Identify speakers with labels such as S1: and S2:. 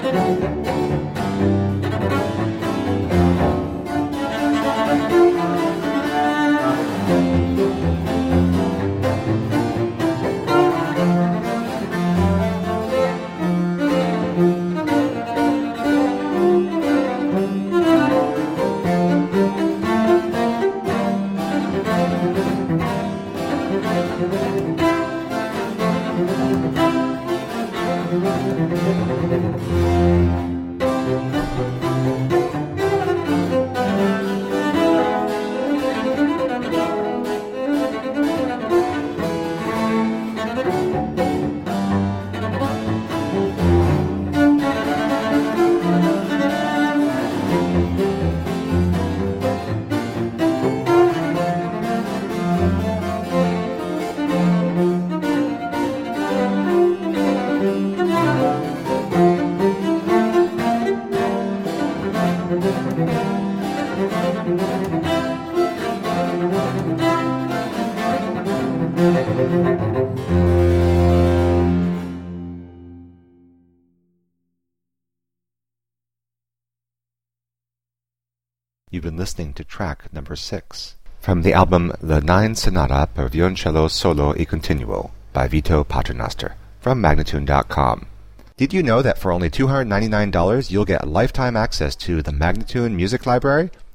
S1: You've been listening to track number 6 from the album The Nine Sonata per Violoncello Solo e Continuo by Vito Paternoster from Magnatune.com. Did you know that for only $299 you'll get lifetime access to the Magnatune Music Library?